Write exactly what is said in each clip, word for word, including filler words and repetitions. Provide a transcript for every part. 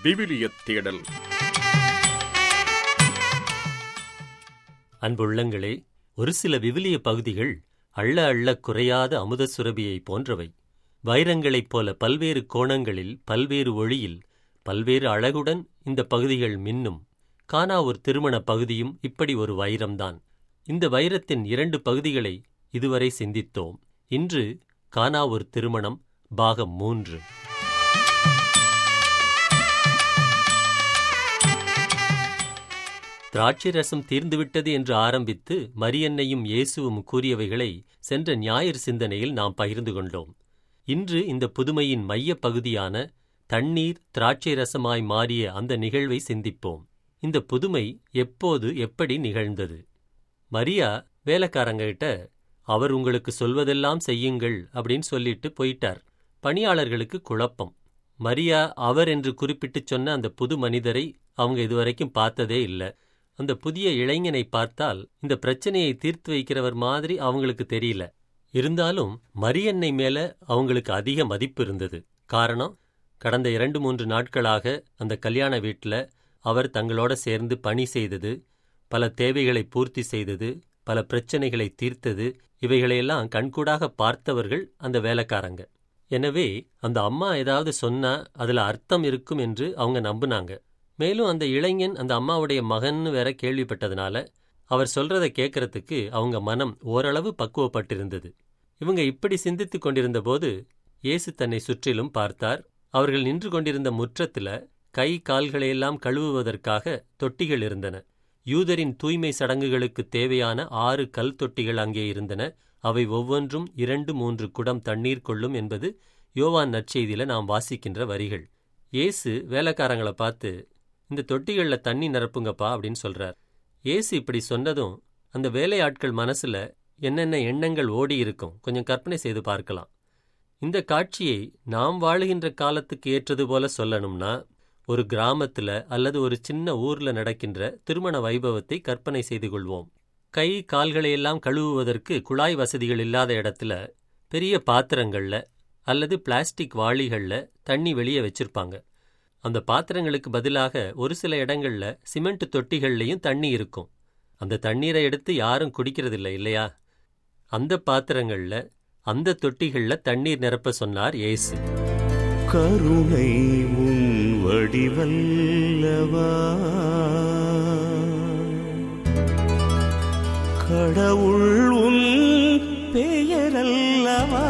விவிலியத் தேடல். அன்புள்ளங்களே, ஒரு சில விவிலிய பகுதிகள் அள்ள அள்ள குறையாத அமுத சுரபியை போன்றவை. வைரங்களைப் போல பல்வேறு கோணங்களில், பல்வேறு ஒளியில், பல்வேறு அழகுடன் இந்த பகுதிகள் மின்னும். கானா ஒரு திருமண பகுதியும் இப்படி ஒரு வைரம்தான். இந்த வைரத்தின் இரண்டு பகுதிகளை இதுவரை சிந்தித்தோம். இன்று கானா ஒரு திருமணம் பாகம் மூன்று. திராட்சை ரசம் தீர்ந்துவிட்டது என்று ஆரம்பித்து மரியன்னையும் இயேசுவும் கூறியவைகளை சென்ற ஞாயிறு சிந்தனையில் நாம் பகிர்ந்து கொண்டோம். இன்று இந்த புதுமையின் மைய பகுதியான தண்ணீர் திராட்சை ரசமாய் மாறிய அந்த நிகழ்வை சிந்திப்போம். இந்த புதுமை எப்போது எப்படி நிகழ்ந்தது? மரியா வேலைக்காரங்கிட்ட அவர் உங்களுக்கு சொல்வதெல்லாம் செய்யுங்கள் அப்படின்னு சொல்லிட்டு போயிட்டார். பணியாளர்களுக்கு குழப்பம். மரியா அவர் என்று குறிப்பிட்டு சொன்ன அந்த புது மனிதரை அவங்க இதுவரைக்கும் பார்த்ததே இல்லை. அந்த புதிய இளைஞனை பார்த்தால் இந்த பிரச்சனையை தீர்த்து வைக்கிறவர் மாதிரி அவங்களுக்கு தெரியல. இருந்தாலும் மரியன்னை மேல அவங்களுக்கு அதிக மதிப்பு இருந்தது. காரணம், கடந்த இரண்டு மூன்று நாட்களாக அந்த கல்யாண வீட்டில் அவர் தங்களோட சேர்ந்து பணி செய்தது, பல தேவைகளை பூர்த்தி செய்தது, பல பிரச்சனைகளை தீர்த்தது, இவைகளையெல்லாம் கண்கூடாக பார்த்தவர்கள் அந்த வேலைக்காரங்க. எனவே அந்த அம்மா ஏதாவது சொன்னா அதுல அர்த்தம் இருக்கும் என்று அவங்க நம்பினாங்க. மேலும் அந்த இளைஞன் அந்த அம்மாவுடைய மகன்னு வேற கேள்விப்பட்டதுனால அவர் சொல்றதை கேட்கறதுக்கு அவங்க மனம் ஓரளவு பக்குவப்பட்டிருந்தது. இவங்க இப்படி சிந்தித்து கொண்டிருந்த போது இயேசு தன்னை சுற்றிலும் பார்த்தார். அவர்கள் நின்று கொண்டிருந்த முற்றத்துல கை கால்களையெல்லாம் கழுவுவதற்காக தொட்டிகள் இருந்தன. யூதரின் தூய்மை சடங்குகளுக்கு தேவையான ஆறு கல் தொட்டிகள் அங்கே இருந்தன. அவை ஒவ்வொன்றும் இரண்டு மூன்று குடம் தண்ணீர் கொள்ளும் என்பது யோவான் நற்செய்தியில நாம் வாசிக்கின்ற வரிகள். இயேசு வேலைக்காரங்களை பார்த்து இந்த தொட்டிகளில் தண்ணி நிரப்புங்கப்பா அப்படின்னு சொல்றார். இயேசு இப்படி சொன்னதும் அந்த வேலையாட்கள் மனசுல என்னென்ன எண்ணங்கள் ஓடி இருக்கும் கொஞ்சம் கற்பனை செய்து பார்க்கலாம். இந்த காட்சியை நாம் வாழுகின்ற காலத்துக்கு ஏற்றது போல சொல்லணும்னா ஒரு கிராமத்துல அல்லது ஒரு சின்ன ஊர்ல நடக்கின்ற திருமண வைபவத்தை கற்பனை செய்து கொள்வோம். கை கால்களையெல்லாம் கழுவுவதற்கு குழாய் வசதிகள் இல்லாத இடத்துல பெரிய பாத்திரங்கள்ல அல்லது பிளாஸ்டிக் வாளிகள்ல தண்ணி வெளியே வச்சிருப்பாங்க. அந்த பாத்திரங்களுக்கு பதிலாக ஒரு சில இடங்கள்ல சிமெண்ட் தொட்டிகள்லையும் தண்ணி இருக்கும். அந்த தண்ணீரை எடுத்து யாரும் குடிக்கிறதில்லை இல்லையா? அந்த பாத்திரங்கள்ல அந்த தொட்டிகள்ல தண்ணீர் நிரப்ப சொன்னார் இயேசு. கருணை உன் வடிவல்லவா, கடவுள் உன் பெயரல்லவா.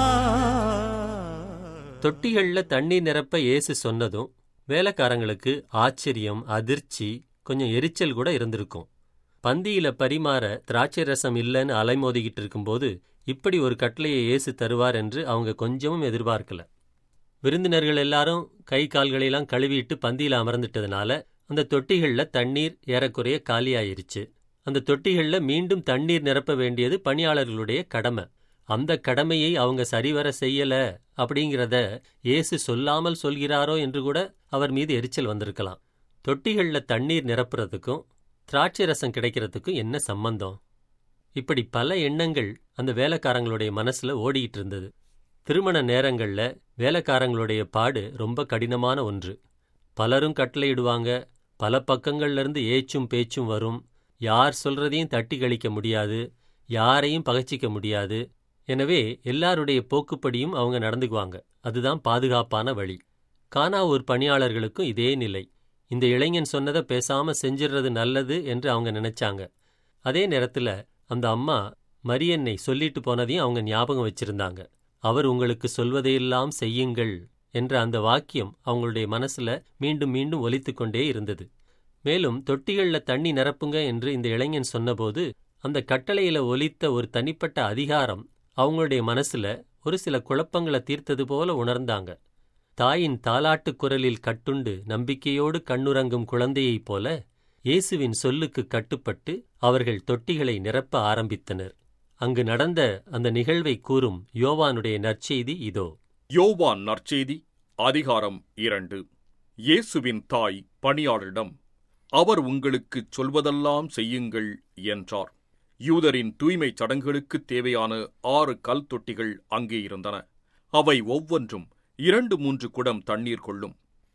தொட்டிகள்ல தண்ணீர் நிரப்ப இயேசு சொன்னதும் வேலைக்காரங்களுக்கு ஆச்சரியம், அதிர்ச்சி, கொஞ்சம் எரிச்சல் கூட இருந்திருக்கும். பந்தியில பரிமாற திராட்சை ரசம் இல்லைன்னு அலைமோதிக்கிட்டு இருக்கும்போது இப்படி ஒரு கட்டளையை இயேசு தருவார் என்று அவங்க கொஞ்சமும் எதிர்பார்க்கல. விருந்தினர்கள் எல்லாரும் கை கால்களையெல்லாம் கழுவிட்டு பந்தியில அமர்ந்துட்டதுனால அந்த தொட்டிகள்ல தண்ணீர் ஏறக்குறைய காலியாயிருச்சு. அந்த தொட்டிகள்ல மீண்டும் தண்ணீர் நிரப்ப வேண்டியது பணியாளர்களுடைய கடமை. அந்த கடமையை அவங்க சரிவர செய்யல அப்படிங்கிறத இயேசு சொல்லாமல் சொல்கிறாரோ என்று கூட அவர் மீது எரிச்சல் வந்திருக்கலாம். தொட்டிகள்ல தண்ணீர் நிரப்புறதுக்கும் திராட்சை ரசம் கிடைக்கிறதுக்கும் என்ன சம்பந்தம்? இப்படி பல எண்ணங்கள் அந்த வேலைக்காரங்களுடைய மனசுல ஓடிக்கிட்டு இருந்தது. திருமண நேரங்கள்ல வேலைக்காரங்களுடைய பாடு ரொம்ப கடினமான ஒன்று. பலரும் கட்டளையிடுவாங்க, பல பக்கங்கள்ல இருந்து ஏச்சும் பேச்சும் வரும். யார் சொல்றதையும் தட்டி கழிக்க முடியாது, யாரையும் பகச்சிக்க முடியாது. எனவே எல்லாருடைய போக்குப்படியும் அவங்க நடந்துக்குவாங்க. அதுதான் பாதுகாப்பான வழி. கானா ஊர் பணியாளர்களுக்கும் இதே நிலை. இந்த இளைஞன் சொன்னதை பேசாம செஞ்சிடறது நல்லது என்று அவங்க நினைச்சாங்க. அதே நேரத்துல அந்த அம்மா மரியன்னை சொல்லிட்டு போனதையும் அவங்க ஞாபகம் வச்சிருந்தாங்க. அவர் உங்களுக்கு சொல்வதையெல்லாம் செய்யுங்கள் என்ற அந்த வாக்கியம் அவங்களுடைய மனசுல மீண்டும் மீண்டும் ஒலித்து கொண்டே இருந்தது. மேலும் தொட்டிகள்ல தண்ணி நிரப்புங்க என்று இந்த இளைஞன் சொன்னபோது அந்த கட்டளையில ஒலித்த ஒரு தனிப்பட்ட அதிகாரம் அவங்களுடைய மனசுல ஒரு சில குழப்பங்களை தீர்த்தது போல உணர்ந்தாங்க. தாயின் தாலாட்டு குரலில் கட்டுண்டு நம்பிக்கையோடு கண்ணுறங்கும் குழந்தையைப் போல இயேசுவின் சொல்லுக்கு கட்டுப்பட்டு அவர்கள் தொட்டிகளை நிரப்ப ஆரம்பித்தனர். அங்கு நடந்த அந்த நிகழ்வை கூறும் யோவானுடைய நற்செய்தி இதோ. யோவான் நற்செய்தி அதிகாரம் இரண்டு. இயேசுவின் தாய் பணியாளரிடம், அவர் உங்களுக்குச் சொல்வதெல்லாம் செய்யுங்கள் என்றார். யூதரின் தூய்மை சடங்குகளுக்கு தேவையான ஆறு கல் தொட்டிகள் அங்கே இருந்தன. அவை ஒவ்வொன்றும் இரண்டு மூன்று குடம் தண்ணீர் கொள்ளும்.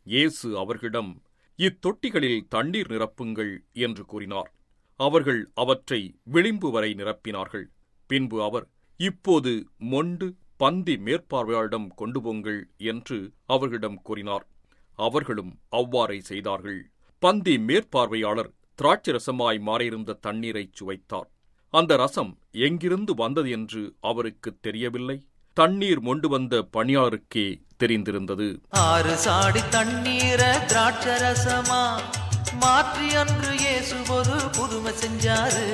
இயேசு அவர்களிடம், இத்தொட்டிகளில் தண்ணீர் நிரப்புங்கள் என்று கூறினார். அவர்கள் அவற்றை விளிம்பு வரை நிரப்பினார்கள். பின்பு அவர், இப்போது மொண்டு பந்தி மேற்பார்வையாளரிடம் கொண்டு போங்கள் என்று அவர்களிடம் கூறினார். அவர்களும் அவ்வாறே செய்தார்கள். பந்தி மேற்பார்வையாளர் திராட்சரசமாய் மாறியிருந்த தண்ணீரைச் சுவைத்தார். அந்த ரசம் எங்கிருந்து வந்தது என்று அவருக்கு தெரியவில்லை. தண்ணீர் மொண்டு வந்த பணியாளருக்கே தெரிந்திருந்தது. ஆறு சாடி தண்ணீர திராட்சரசமா மாற்றி அன்று இயேசு ஒரு புதுமை செஞ்சாரு.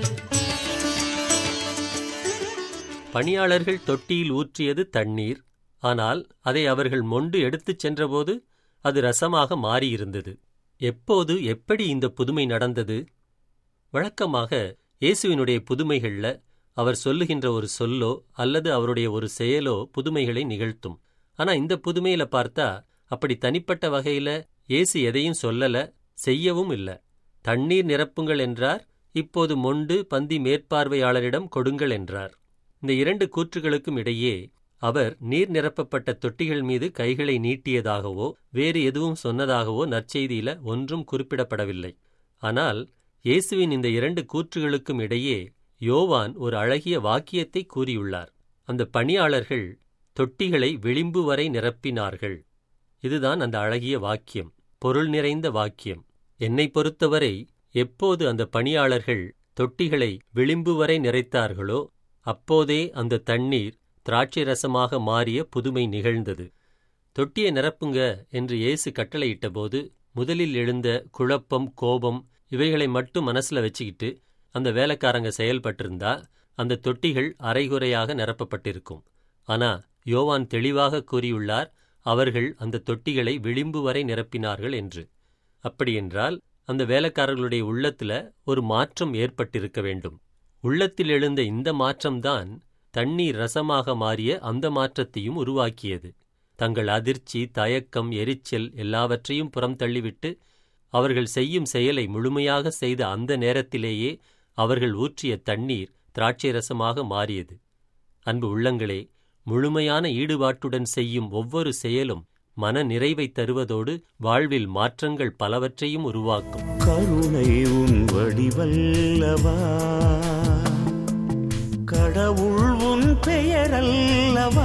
பணியாளர்கள் தொட்டியில் ஊற்றியது தண்ணீர். ஆனால் அதை அவர்கள் மொண்டு எடுத்துச் சென்றபோது அது ரசமாக மாறியிருந்தது. எப்போது எப்படி இந்த புதுமை நடந்தது? வழக்கமாக இயேசுவினுடைய புதுமைகள்ல அவர் சொல்லுகின்ற ஒரு சொல்லோ அல்லது அவருடைய ஒரு செயலோ புதுமைகளை நிகழ்த்தும். ஆனா இந்த புதுமையில பார்த்தா அப்படி தனிப்பட்ட வகையில இயேசு எதையும் சொல்லல, செய்யவும் இல்ல. தண்ணீர் நிரப்புங்கள் என்றார், இப்போது மொண்டு பந்தி மேற்பார்வையாளரிடம் கொடுங்கள் என்றார். இந்த இரண்டு கூற்றுகளுக்கும் இடையே அவர் நீர் நிரப்பப்பட்ட தொட்டிகள் மீது கைகளை நீட்டியதாகவோ வேறு எதுவும் சொன்னதாகவோ நற்செய்தியில ஒன்றும் குறிப்பிடப்படவில்லை. ஆனால் இயேசுவின் இந்த இரண்டு கூற்றுகளுக்கும் இடையே யோவான் ஒரு அழகிய வாக்கியத்தை கூறியுள்ளார். அந்த பணியாளர்கள் தொட்டிகளை விளிம்பு வரை நிரப்பினார்கள். இதுதான் அந்த அழகிய வாக்கியம், பொருள் நிறைந்த வாக்கியம். என்னை பொறுத்தவரை எப்போது அந்த பணியாளர்கள் தொட்டிகளை விளிம்பு வரை நிறைத்தார்களோ அப்போதே அந்த தண்ணீர் திராட்சை ரசமாக மாறிய புதுமை நிகழ்ந்தது. தொட்டியை நிரப்புங்க என்று இயேசு கட்டளையிட்டபோது முதலில் எழுந்த குழப்பம், கோபம் இவைகளை மட்டும் மனசுல வச்சுக்கிட்டு அந்த வேலைக்காரங்க செயல்பட்டிருந்தா அந்த தொட்டிகள் அரைகுறையாக நிரப்பப்பட்டிருக்கும். ஆனா யோவான் தெளிவாக கூறியுள்ளார், அவர்கள் அந்த தொட்டிகளை விளிம்பு வரை நிரப்பினார்கள் என்று. அப்படியென்றால் அந்த வேலைக்காரர்களுடைய உள்ளத்துல ஒரு மாற்றம் ஏற்பட்டிருக்க வேண்டும். உள்ளத்தில் எழுந்த இந்த மாற்றம்தான் தண்ணீர் ரசமாக மாறிய அந்த மாற்றத்தையும் உருவாக்கியது. தங்கள் அதிர்ச்சி, தயக்கம், எரிச்சல் எல்லாவற்றையும் புறம் தள்ளிவிட்டு அவர்கள் செய்யும் செயலை முழுமையாக செய்த அந்த நேரத்திலேயே அவர்கள் ஊற்றிய தண்ணீர் திராட்சை ரசமாக மாறியது. அன்பு உள்ளங்களே, முழுமையான ஈடுபாட்டுடன் செய்யும் ஒவ்வொரு செயலும் மன நிறைவை தருவதோடு வாழ்வில் மாற்றங்கள் பலவற்றையும் உருவாக்கும். கருணை உன் வடிவல்லவா, கடவுள் உன் பெயரல்லவா.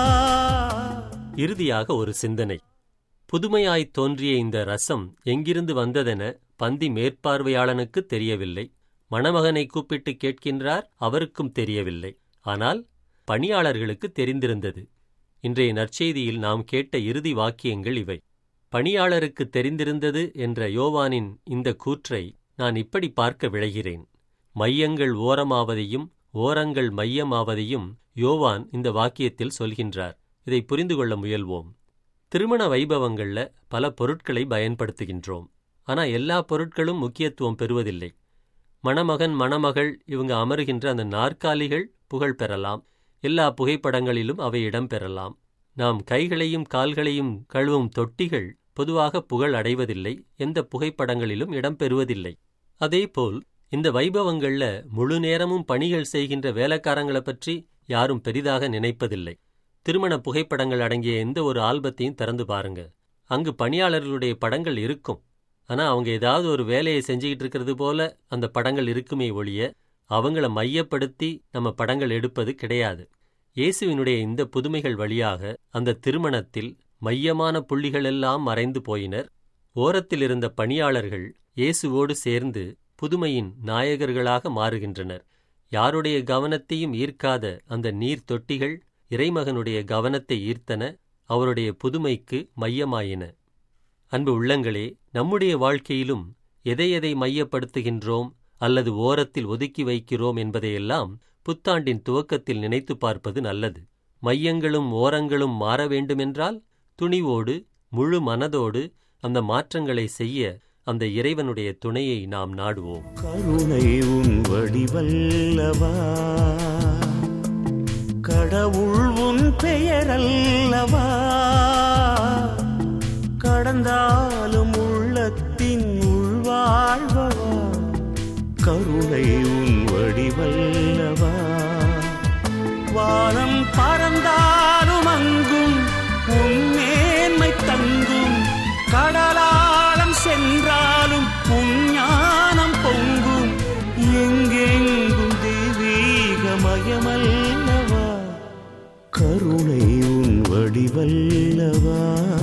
இறுதியாக ஒரு சிந்தனை. புதுமையாய்த் தோன்றிய இந்த ரசம் எங்கிருந்து வந்ததென பந்தி மேற்பார்வையாளனுக்கு தெரியவில்லை. மணமகனை கூப்பிட்டு கேட்கின்றார், அவருக்கும் தெரியவில்லை. ஆனால் பணியாளர்களுக்கு தெரிந்திருந்தது. இன்றைய நற்செய்தியில் நாம் கேட்ட இறுதி வாக்கியங்கள் இவை. பணியாளருக்கு தெரிந்திருந்தது என்ற யோவானின் இந்த கூற்றை நான் இப்படி பார்க்க விழைகிறேன். மையங்கள் ஓரமாவதையும் ஓரங்கள் மையமாவதையும் யோவான் இந்த வாக்கியத்தில் சொல்கின்றார். இதை புரிந்து கொள்ள முயல்வோம். திருமண வைபவங்கள்ல பல பொருட்களை பயன்படுத்துகின்றோம். ஆனா எல்லா பொருட்களும் முக்கியத்துவம் பெறுவதில்லை. மணமகன், மணமகள் இவங்க அமருகின்ற அந்த நாற்காலிகள் புகழ் பெறலாம். எல்லா புகைப்படங்களிலும் அவை இடம்பெறலாம். நாம் கைகளையும் கால்களையும் கழுவும் தொட்டிகள் பொதுவாக புகழ் அடைவதில்லை, எந்த புகைப்படங்களிலும் இடம்பெறுவதில்லை. அதேபோல் இந்த வைபவங்கள்ல முழு நேரமும் பணிகள் செய்கின்ற வேலைக்காரங்களை பற்றி யாரும் பெரிதாக நினைப்பதில்லை. திருமண புகைப்படங்கள் அடங்கிய எந்த ஒரு ஆல்பத்தையும் திறந்து பாருங்க. அங்கு பணியாளர்களுடைய படங்கள் இருக்கும். ஆனா அவங்க ஏதாவது ஒரு வேலையை செஞ்சுக்கிட்டு இருக்கிறது போல அந்த படங்கள் இருக்குமே ஒழிய அவங்கள மையப்படுத்தி நம்ம படங்கள் எடுப்பது கிடையாது. இயேசுவினுடைய இந்த புதுமைகள் வழியாக அந்த திருமணத்தில் மையமான புள்ளிகளெல்லாம் மறைந்து போயினர். ஓரத்தில் இருந்த பணியாளர்கள் இயேசுவோடு சேர்ந்து புதுமையின் நாயகர்களாக மாறுகின்றனர். யாருடைய கவனத்தையும் ஈர்க்காத அந்த நீர் தொட்டிகள் இறைமகனுடைய கவனத்தை ஈர்த்தன, அவருடைய புதுமைக்கு மையமாயின. அன்பு உள்ளங்களே, நம்முடைய வாழ்க்கையிலும் எதை எதை மையப்படுத்துகின்றோம் அல்லது ஓரத்தில் ஒதுக்கி வைக்கிறோம் என்பதையெல்லாம் புத்தாண்டின் துவக்கத்தில் நினைத்து பார்ப்பது நல்லது. மையங்களும் ஓரங்களும் மாற வேண்டுமென்றால் துணிவோடு முழு மனதோடு அந்த மாற்றங்களை செய்ய அந்த இறைவனுடைய துணையை நாம் நாடுவோம். கருணை உன் வடிவல்லவா, கடவுள் உன் பெயரல்லவா. கடந்தாலும் உள்ளத்தின் உள்வாழ்வவா, கருணை உன் வடிவல்லவா. வானம் பறந்தாலும் அங்கும் உன் மேன்மை தங்கும், வடிவல்லவா.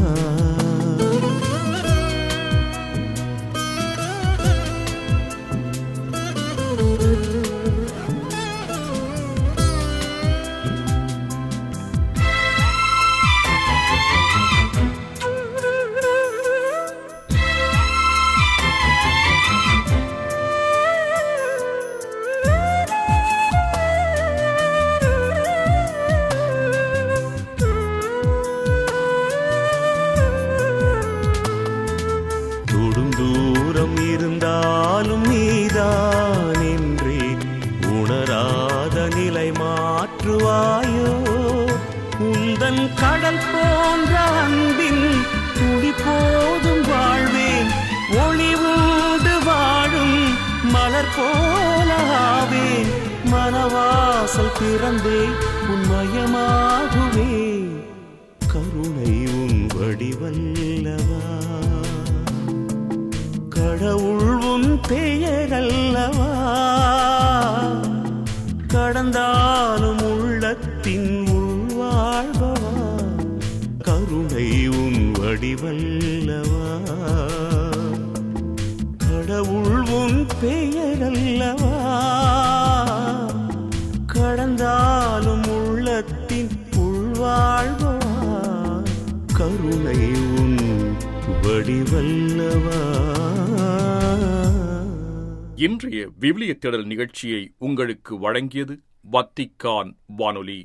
தூரம் இருந்தாலும் நீதான் என்றே உணராத நிலை மாற்றுவாயோ. உந்தன் கடல் போன்ற அன்பின் துளி போதும் வாழ்வேன். ஒளி உண்டு வாழும் மலர் போலாவேன். மனவாசல் திறந்தே உன்மயமாகுவே. கருணை உன் வடிவல்லவா. கடவுள் உன் பெயரல்லவா. கடந்தாலும் உள்ளத்தின் உள்வாழ்பவா. கருணை உன் வடிவல்லவா. கடவுள் உன் பெயரல்லவா. கடந்தாலும் உள்ளத்தின் உள்வாழ்பவா. கருணை உன் வடிவல்லவா. இன்றைய விவிலிய தேடல் நிகழ்ச்சியை உங்களுக்கு வழங்கியது வத்திக்கான் வானொலி.